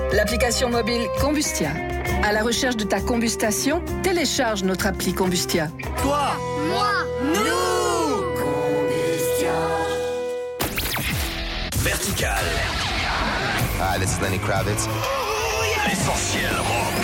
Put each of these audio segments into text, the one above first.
L'application mobile Combustia. À la recherche de ta combustation, télécharge notre appli Combustia. Toi, moi, nous. Combustia. Vertical. Hi, this is Lenny Kravitz. L'essentiel rock.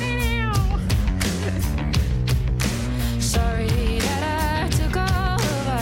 Sorry that I took over.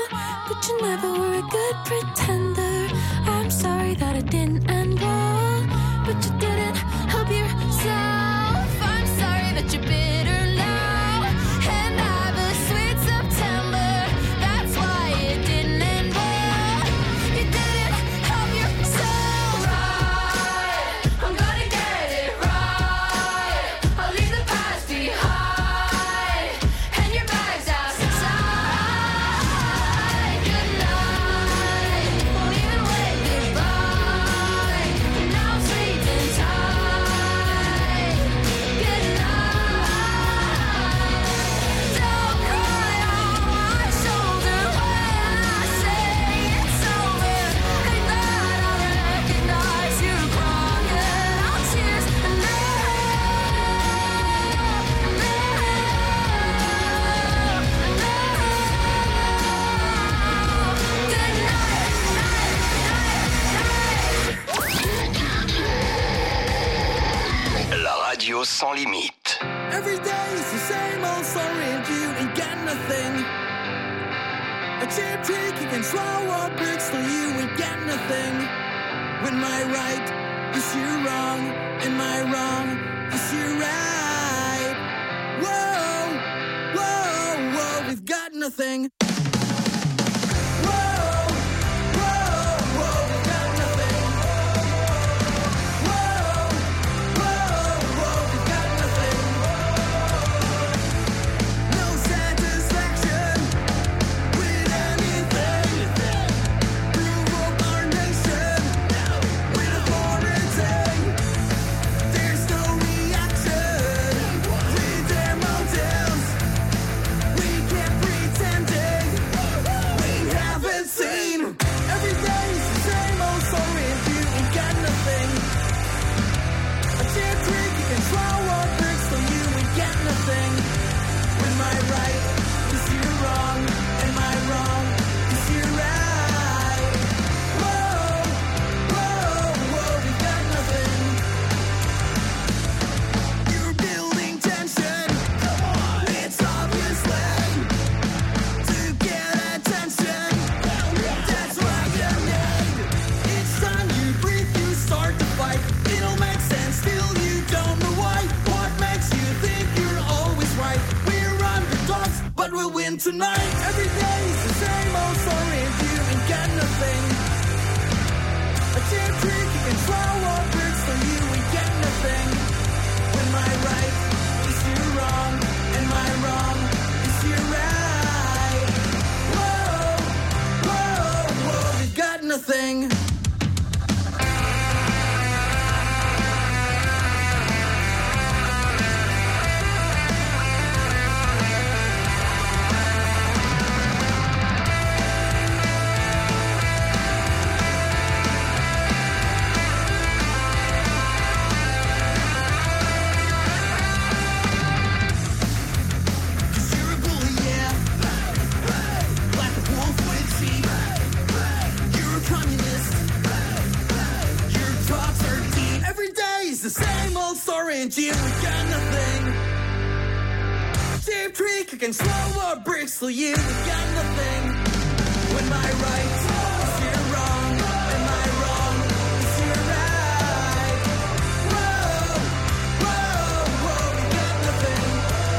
but you never were a good pretender. I'm sorry that it didn't end well, but you didn't help yourself. I'm sorry that you're bitter now, and have a sweet September. That's why it didn't end well. You didn't help yourself. Right, I'm gonna get it right. I'll leave the past behind, and your bags outside. Good night, won't even wave goodbye. And now I'm sleeping tight. Good night. Don't cry on my shoulder when I say it's over. And that I recognize you crying out tears. And La radio sans limite. Every day is the same old story and you ain't got nothing. A cheap trick you can throw up bricks so you ain't got nothing. When my right is your wrong and my wrong is your right. Whoa, whoa, whoa, we've got nothing. Whoa, whoa, whoa, we've got nothing. Whoa, whoa, whoa, we've got nothing. No satisfaction with anything. Prove up our nation with authority. There's no reaction with their motives. We can't pretending we haven't seen. Every day's the same old story and you ain't got nothing. A cheap trick you can throw up bricks so you ain't got nothing. When my right is your wrong and my wrong is your right. Whoa, whoa, whoa, we got nothing. You're building tension. It's obviously to get attention. That's what you need. Each time you breathe, you start to fight. It'll make sense, still you don't know why. What makes you think you're always right? We're underdogs, but we'll win tonight. Every day's the same old story and you ain't got nothing. A cheap trick you can throw up bricks so you ain't got nothing. When my right is your wrong and my wrong is your right. Whoa, whoa, whoa, we've got nothing. Cause you're a bully, yeah. Like a wolf with teeth. You're a communist. Your thoughts are deep. Every day's the same old story and you ain't got nothing. Cheap trick you can throw up bricks so you ain't got nothing. When my right is your wrong and my wrong is your right. Whoa, whoa, whoa, we got nothing.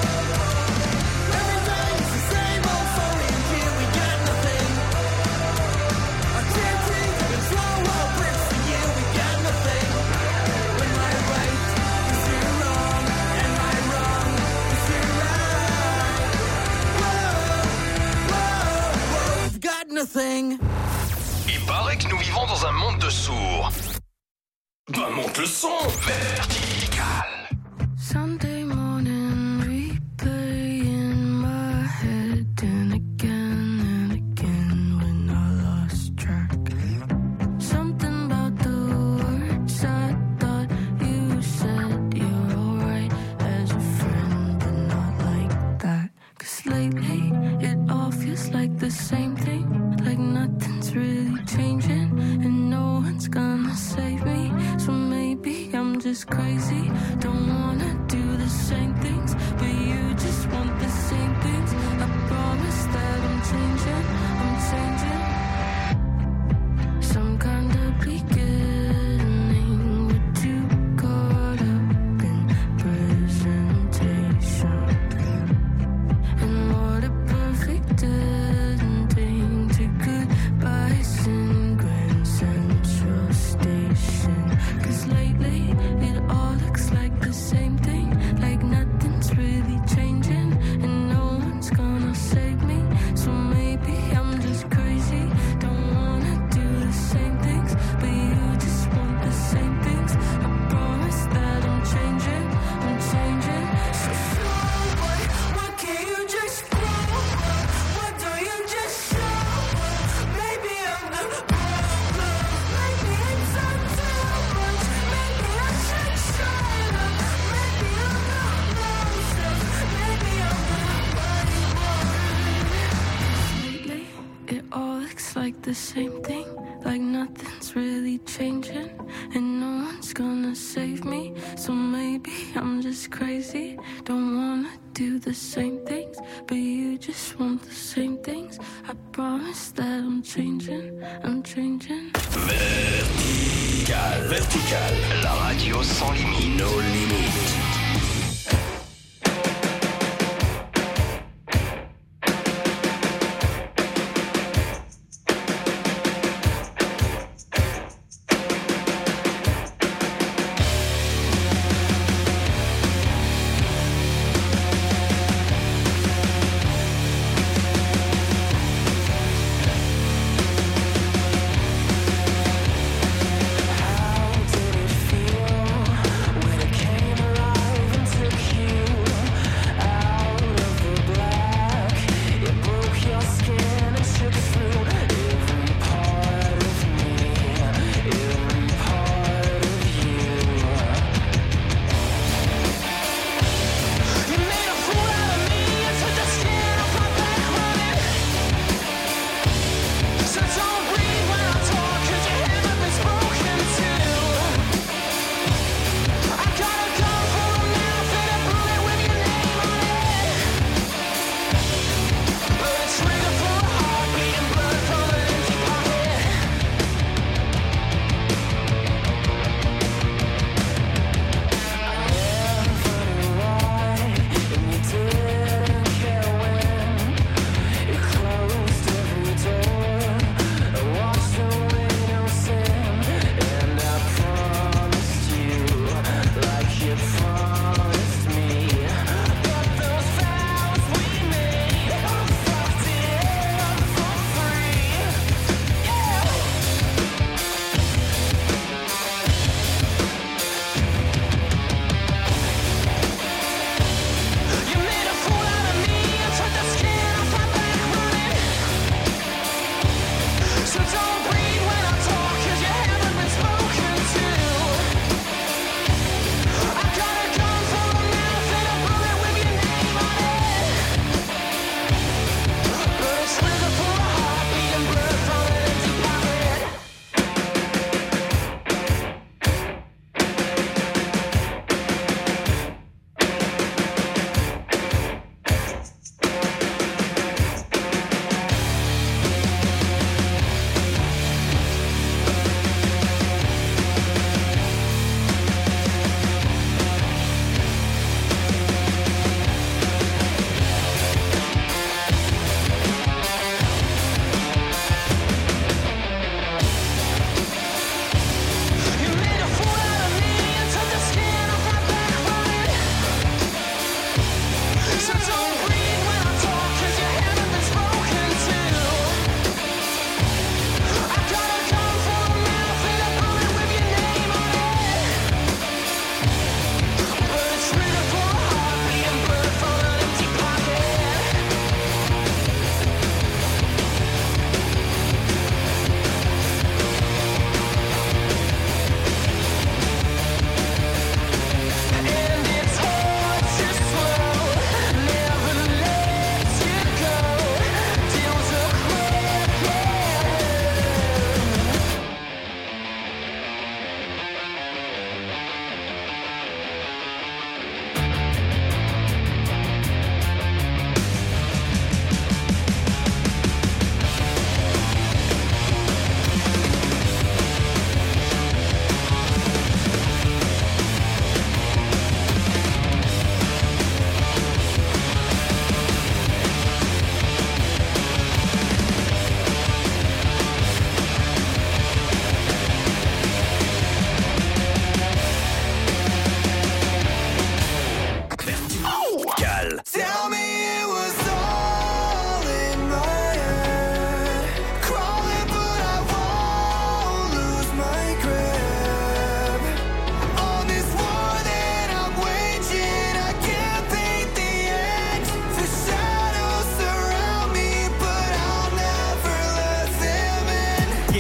Every day's the same old story and you ain't got nothing. A cheap trick you can throw up bricks so you ain't got nothing. When my right is your wrong and my wrong is your right. Whoa, whoa, whoa, we've got nothing. Il paraît que nous vivons dans un monde de sourds. Bah monte le son, vertical. Sunday morning, replay in my head, and again when I lost track. Something about the words I thought you said. You're alright as a friend, but not like that. 'Cause lately, it all feels like the same thing. Like nothing's really changing, and no one's gonna save me. So maybe I'm just crazy, don't wanna do the same. it all looks like the same thing, like nothing's really changing, and no one's gonna save me. So maybe I'm just crazy, don't wanna do the same things, but you just want the same things. I promise that I'm changing, I'm changing. Vertical, Vertical, la radio sans limite, nos limites. How did it feel when it came alive?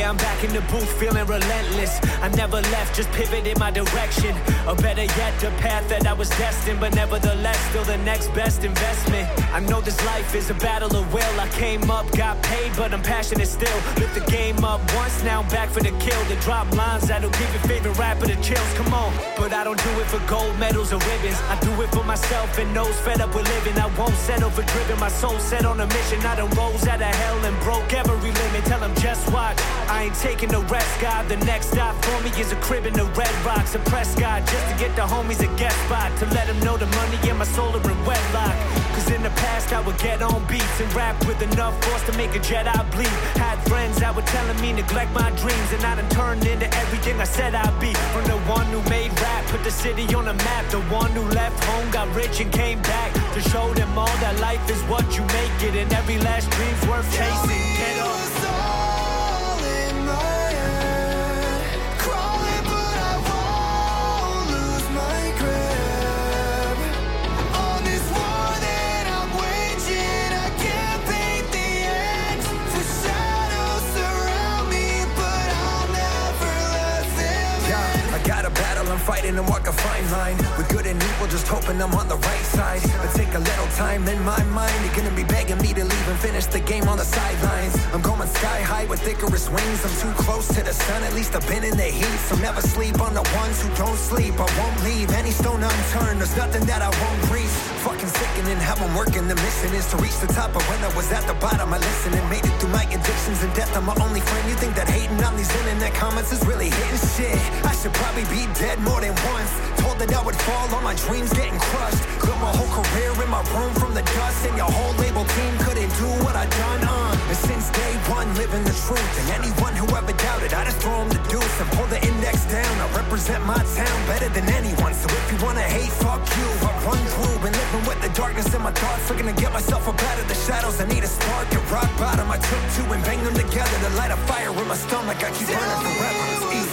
Yeah, I'm back in the booth feeling relentless. I never left, just pivoted my direction. Or better yet, the path that I was destined. But nevertheless, still the next best investment. I know this life is a battle of will. I came up, got paid, but I'm passionate still. Lift the game up once, now I'm back for the kill. To drop lines that'll give your favorite rapper the chills. Come on, but I don't do it for gold medals or ribbons. I do it for myself and those fed up with living. I won't settle for driven, my soul set on a mission. I done rose out of hell and broke every limit. Tell them just watch, I ain't taking no rest, God. The next stop for me is a crib in the Red Rocks. A press God just to get the homies a guest spot. To let them know the money and my soul are in wedlock. Cause in the past I would get on beats and rap with enough force to make a Jedi bleed. Had friends that were telling me neglect my dreams, and I done turned into everything I said I'd be. From the one who made rap, put the city on the map. The one who left home, got rich and came back. To show them all that life is what you make it, and every last dream's worth chasing. Get up. Fighting and walk a fine line with good and evil, just hoping I'm on the right side. But take a little time in my mind. You're gonna be begging me to leave and finish the game on the sidelines. I'm going sky high with Icarus wings. I'm too close to the sun, at least I've been in the heat. So never sleep on the ones who don't sleep. I won't leave any stone unturned. There's nothing that I won't breathe. Fucking sickening how I'm working. The mission is to reach the top, but when I was at the bottom, I listened and made it through my addictions and death. I'm my only friend. You think that hating on these internet comments is really hitting shit? I should probably be dead more than once. Told that I would fall, all my dreams getting crushed. Built my whole career in my room from the dust, and your whole label team couldn't do what I done. And since day one, living the truth. And anyone who ever doubted, I just throw them the deuce and pull the index down. I represent my town better than anyone. So if you wanna hate, fuck you. I run through, been living with the darkness in my thoughts. Looking to get myself up out of the shadows. I need a spark, at rock bottom. I took two and banged them together to light a fire in my stomach. I keep burning forever. It's easy.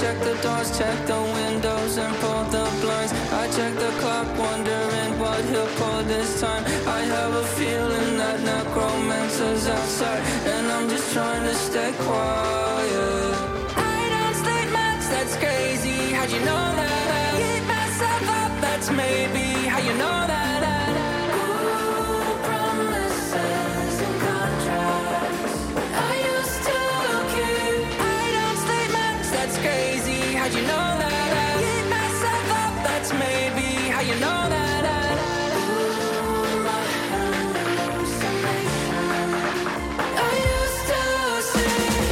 check the doors, check the windows, and pull the blinds. I check the clock, wondering what he'll pull this time. I have a feeling that necromancer's outside, and I'm just trying to stay quiet. I don't sleep much, that's crazy. How'd you know that? I keep myself up, that's maybe how you know that. How'd you know that? I keep myself up, that's maybe how you know that. Ooh, my hallucination. I used to sing.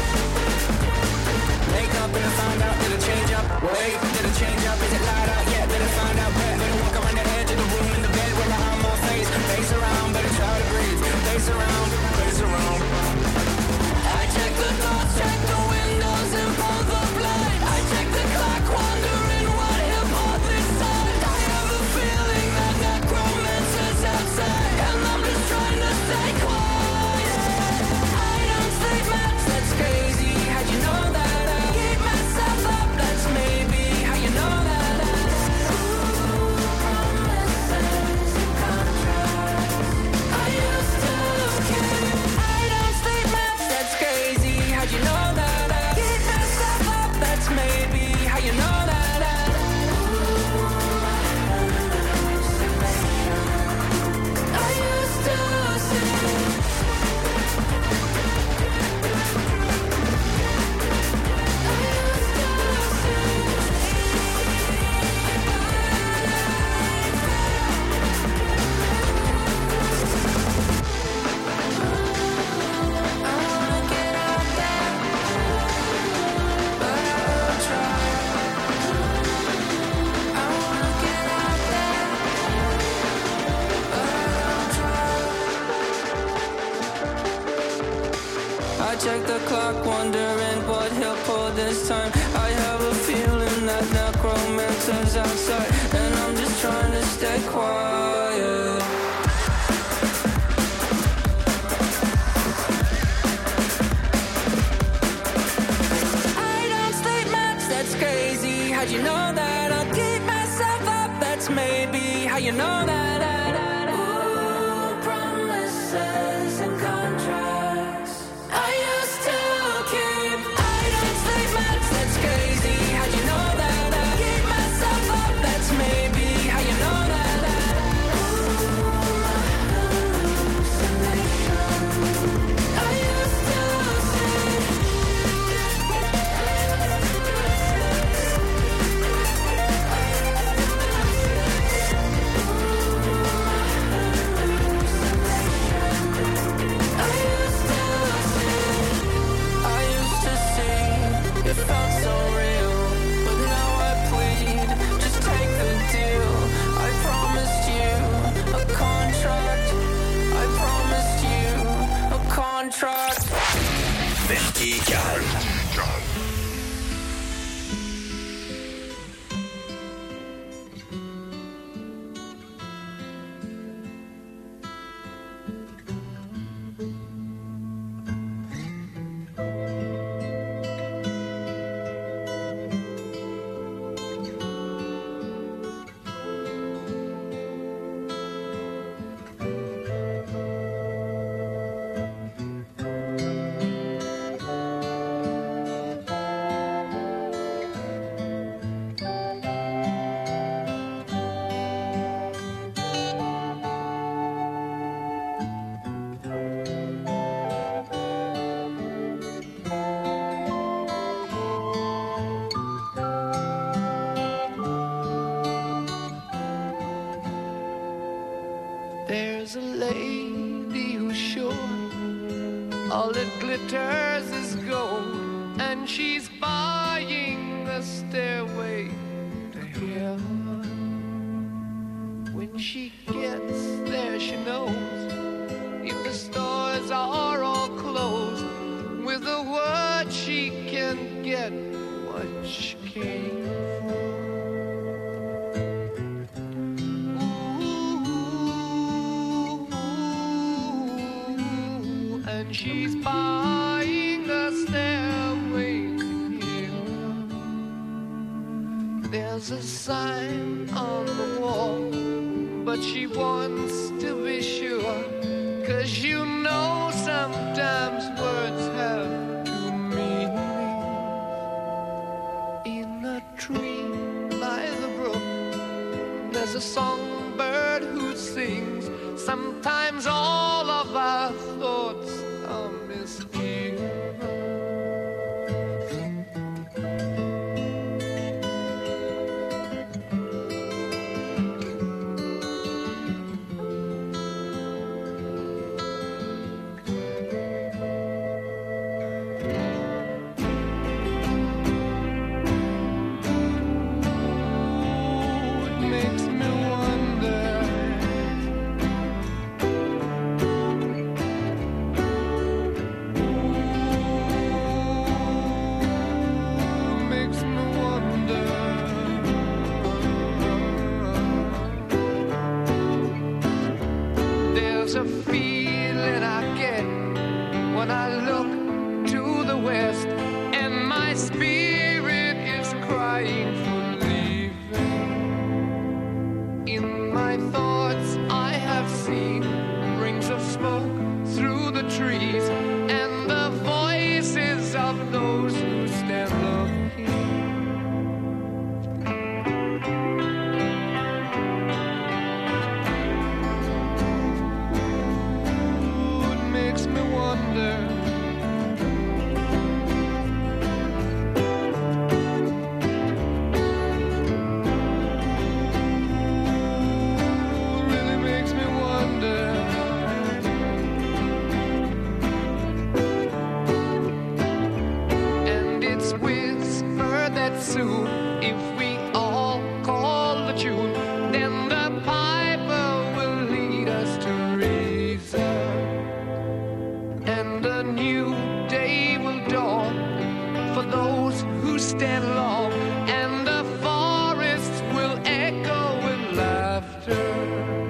Wake up and I found out, did it change up? Wait, did it change up? Is it light out? Yeah, did it find out? Better walk around the edge of the room in the bed with my arm on face. Face around, better try to breathe. Face around, face around. I check the doors, check the windows and pull the blind. I check the clock, wondering what he'll pull this time. I have a feeling that necromancer's outside, and I'm just trying to stay quiet. I don't sleep much, that's crazy. How'd you know that? I keep myself up, that's maybe how you know that. Ooh, promises and contracts. I used to keep. I don't sleep much, that's crazy. How'd you know that? I keep myself up, that's maybe how you know that. I used to sing. I wanna get out there, but I'll try. I wanna get out there, but I'll try. I check the clock, wondering what he'll pull this time. I have a feeling that necromancer's outside, and I'm just trying to stay quiet. I don't sleep much, that's crazy. How'd you know that? I'll keep myself up, that's maybe how you know that. Ooh, promises and contracts. I used to keep. I don't sleep much, that's crazy. How'd you know that? I keep myself up, that's maybe how you know that. Ooh, my hallucination. I used to sing. I used to see, it felt so real, but now I plead, just take the deal. I promised you a contract. I promised you a contract. Vertical. There's a lady who's sure all that glitters is gold, and she's buying a stairway to heaven. When she gets there, she knows if the stores are all closed, with a word she can get what she came for. And she's buying a stairway to heaven. There's a sign on the wall, but she wants to be sure, 'cause you know sometimes words have two meanings. In a tree by the brook, there's a songbird who sings. Sometimes all of our thoughts are misgiven. There's a feeling I get when I look to the west, and my spirit is crying for leaving. In my thoughts I have seen rings of smoke through the trees, and the voices of those who stand looking. Soon, if we all call the tune, then the piper will lead us to reason, and a new day will dawn for those who stand long, and the forests will echo with laughter.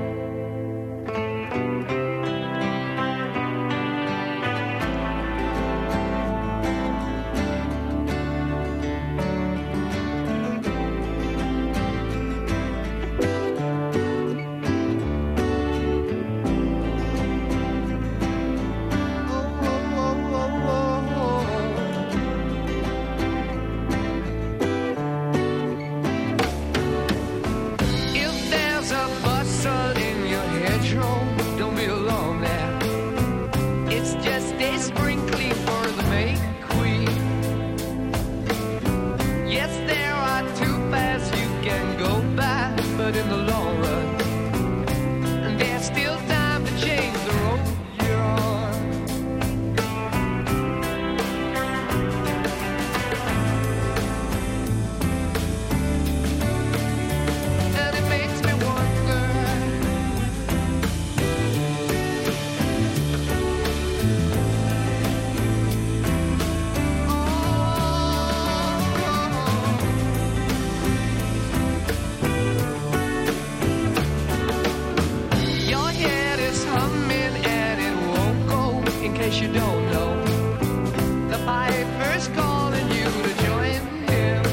You don't know, the piper's calling you to join him.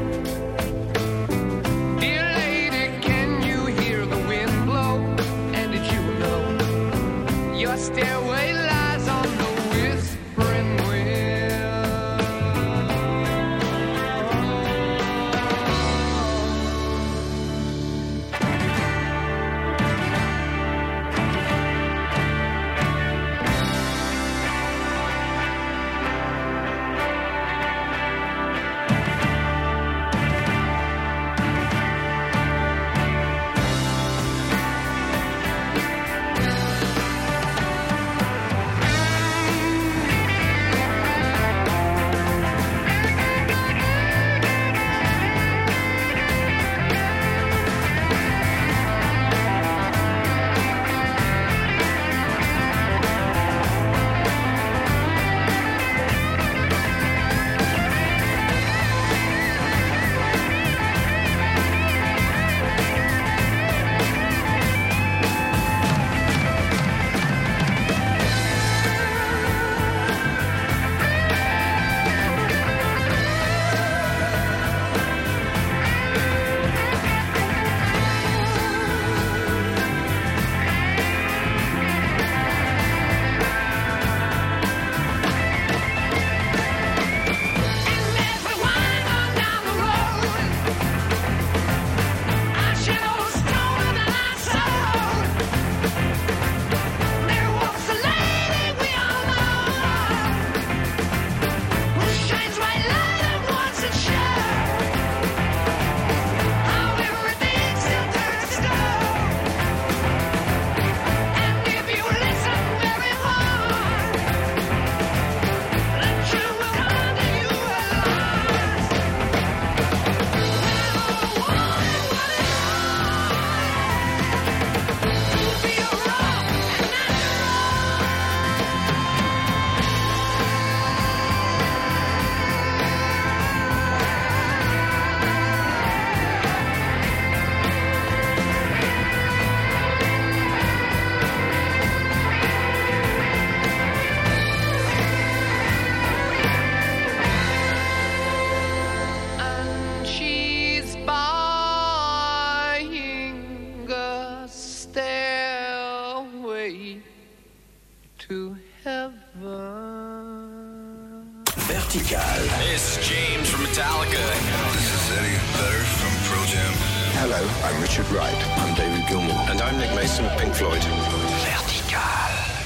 Dear lady, can you hear the wind blow? And did you know your stairway lies on the whispering wind? Vertical. It's James from Metallica. This is Eddie Vedder from Pearl Jam. Hello, I'm Richard Wright. I'm David Gilmour. And I'm Nick Mason of Pink Floyd. Vertical.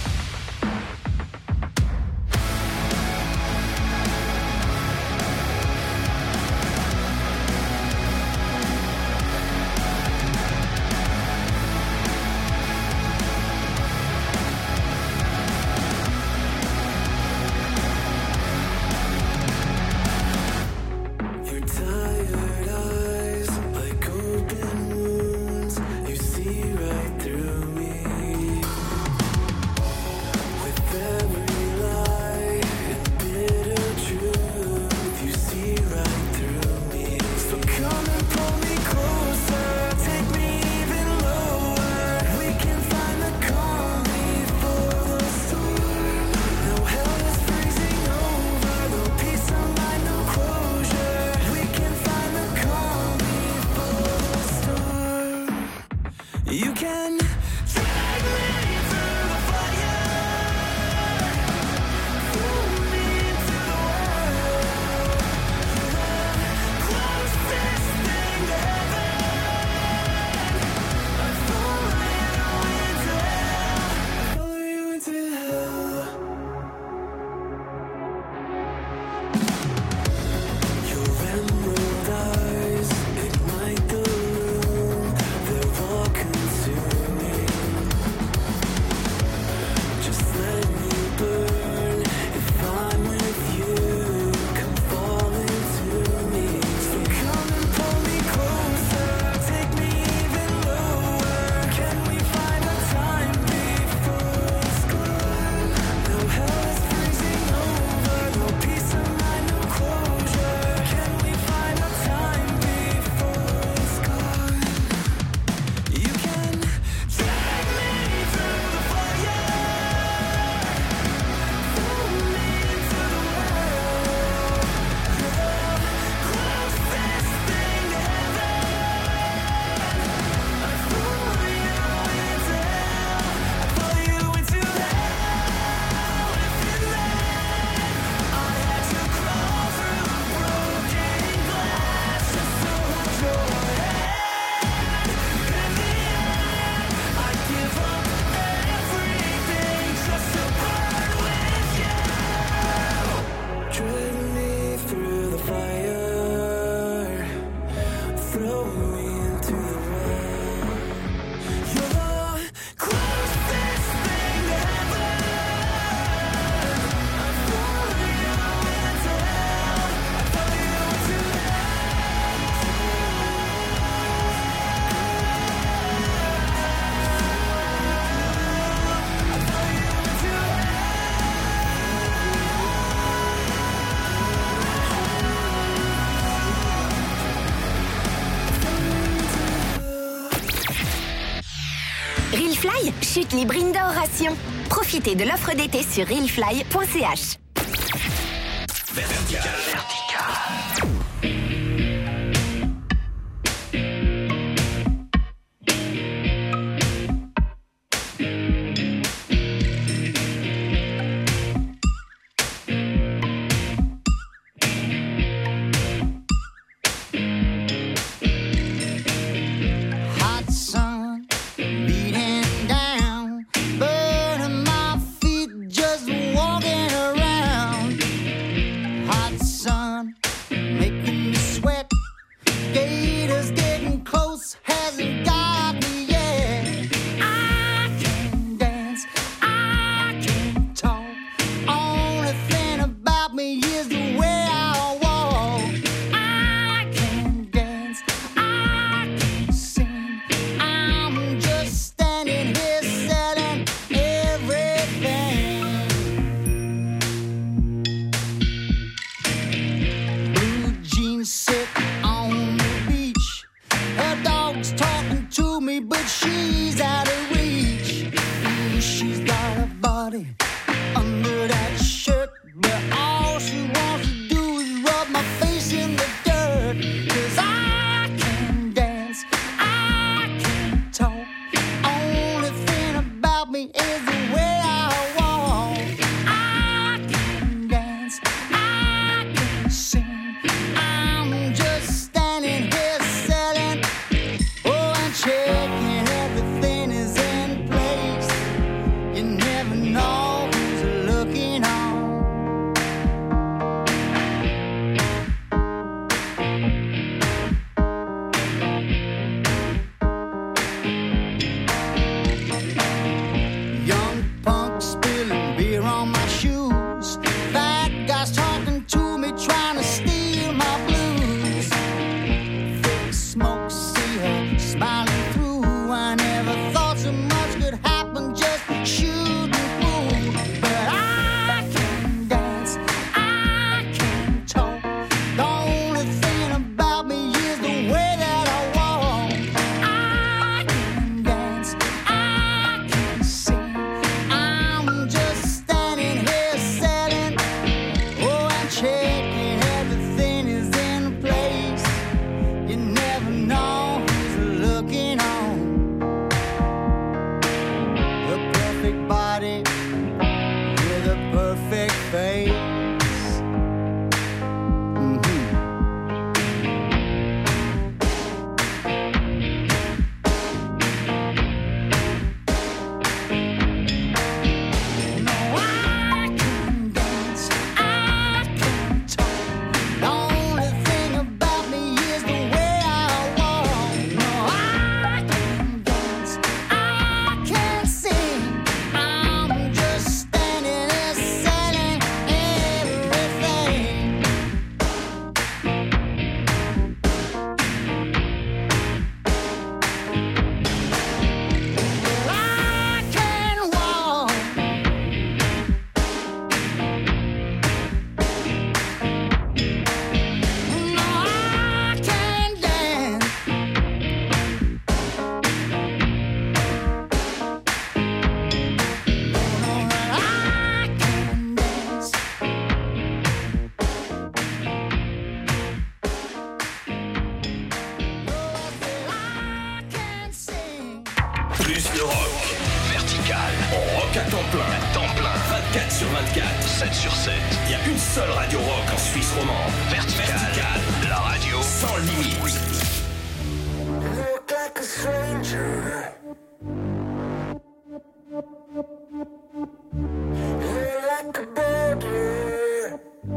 Realfly chute libre indoor ration. Profitez de l'offre d'été sur realfly.ch. Vertical. Hot sun perfect face. Plus de rock. Vertical. On rock à temps plein. À temps plein. 24 sur 24. 7 sur 7. Il y a une seule radio rock en Suisse romande. Vertical. La radio sans limite. Look like a stranger. You're like a border.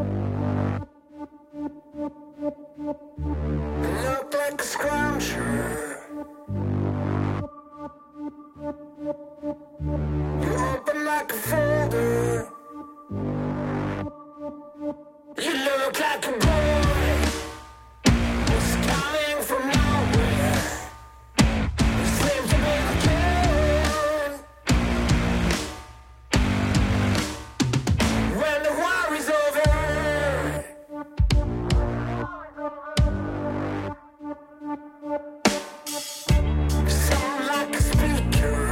Look like a scrounger. You open like a folder. You look like a boy who's coming from nowhere. You seem to be the kid. When the war is over, you sound like a speaker.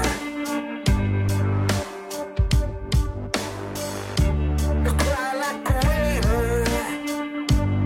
You cry like a river.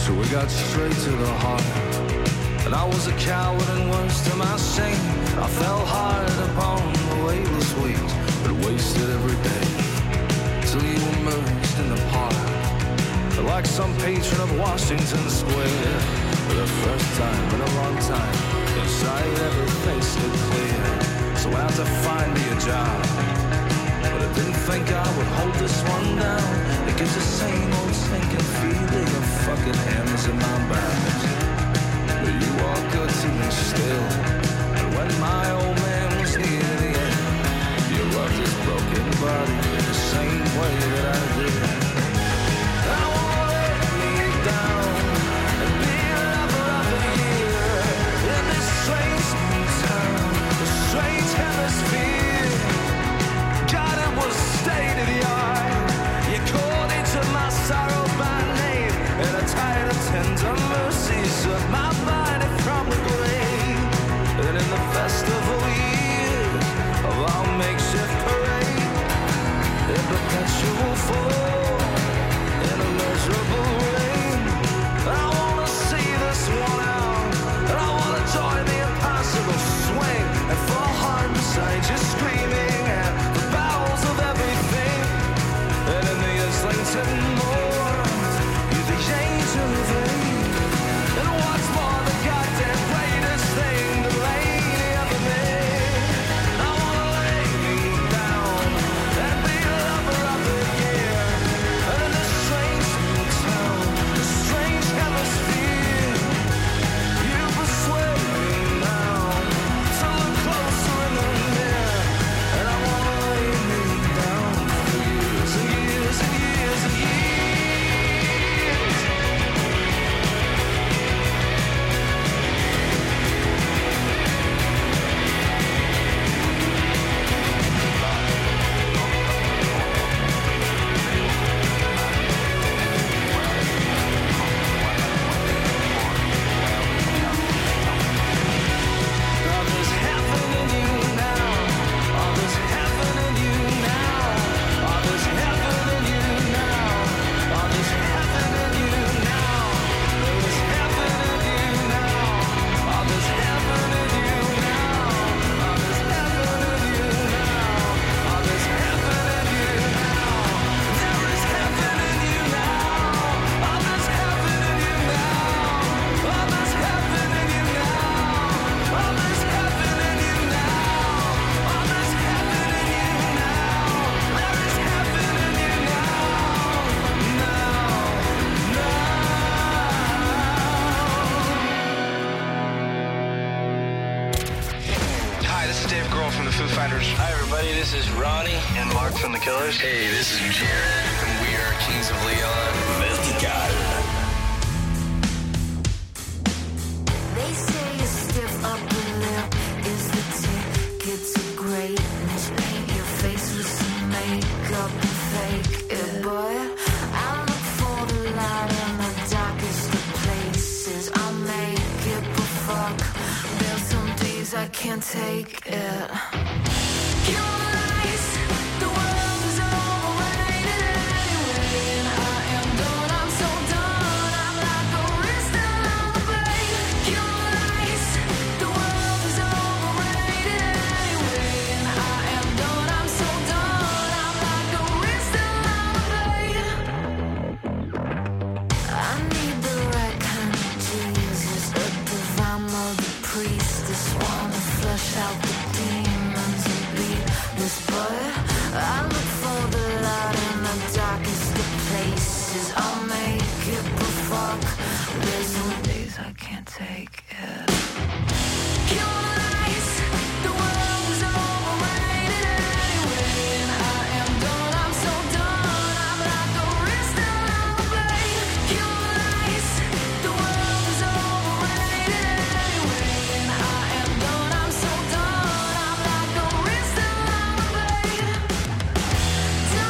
So we got straight to the heart. And I was a coward and worse to my shame. I fell hard upon the weightless weeds, but wasted every day till you emerged in the park. Like some patron of Washington Square, for the first time in a long time, inside everything stood clear. So I had to find me a job, but I didn't think I would hold this one down. It gives the same old sinking feeling of fucking hammers in my back. But you are good to me still. And when my old man was near the end, you rubbed his broken body the same way that I did. I won't let me down and be a lover of the year in this strange new town, this strange hemisphere. God, it was state of the art. You called into my sorrow by name, and a tide of tender mercies of my body from the grave. And in the festival years of our makeshift parade, in perpetual fall, in a miserable rain, I wanna see this one out, and I wanna join the impossible swing and fall hard beside you, screaming at the bowels of everything. And in the Islington Moor, you're the angel of rain. And what's more, the goddamn greatest thing the lady ever made. I wanna lay me down and be a lover of the year. And in this strange new town, this strange hemisphere, you persuade me now to look closer in the mirror. And I wanna lay me down for years and years and years and years. All this heaven in you now. All this heaven in you now. All this heaven in you now. All this heaven in you now. There is heaven in you now. All this heaven in you now. All this heaven in you now. All this heaven in you now. There is heaven in you now. All this heaven in you now. All this heaven in you now. All this heaven in you now. All this heaven in you now. There is heaven in you now. Hi, this is Dave Grohl from the Foo Fighters. Hi, everybody. This is Ronnie and Mark from the Killers. Hey, this is Jared, and we are Kings of Leon. Vertical. They say a stiff upper lip is the ticket to greatness. Paint your face with some makeup and fake it, boy. I look for the light in the darkest of places. I'll make it, but fuck, there's some days I can't take it. Your lies, the world is overrated anyway, and I am done. I'm so done. I'm like a wrist along the blade. Your lies, the world is overrated anyway, and I am done. I'm so done. I'm like a wrist along the blade. I need the right kind of Jesus, a divine mother priestess, wanna flush out the demons and beat this boy. I look for the light in the darkest of places. I'll make it, but fuck, there's some days I can't take it. Your lies, the world is overrated anyway, and I am done. I'm so done. I'm like a wrist along the blade. Your lies, the world is overrated anyway, and I am done. I'm so done. I'm like a wrist along the blade.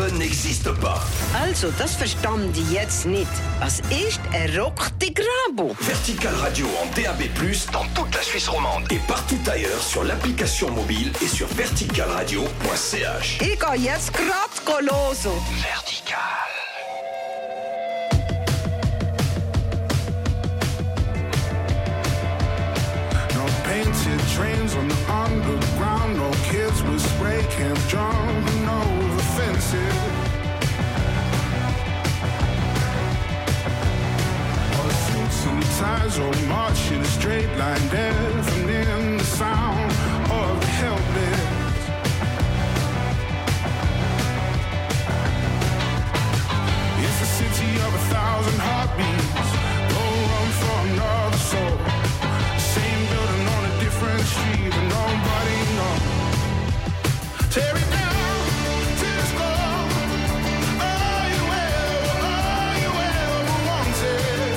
personne n'existe pas. Also, das verstand ich jetzt nicht. Was ist ein Rock-Grabo? Vertical Radio en DAB+, dans toute la Suisse romande et partout ailleurs sur l'application mobile et sur verticalradio.ch. Ich gehe jetzt grad losen. Vertical. Painted trains on the underground. No kids with spray cans jumping over fences. All the suits and ties all march in a straight line, deafening the sound of the helpless. It's a city of 1,000 heartbeats. Don't run for another soul. Same building on a different street, but nobody knows. Tear it down to the score. All you ever wanted.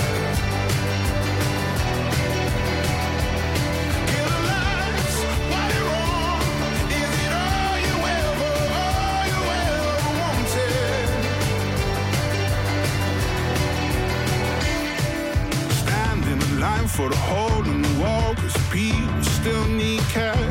Kill the lights while you're on. Is it all you ever wanted? Stand in the line for the hole in the wall, 'cause people still need cash.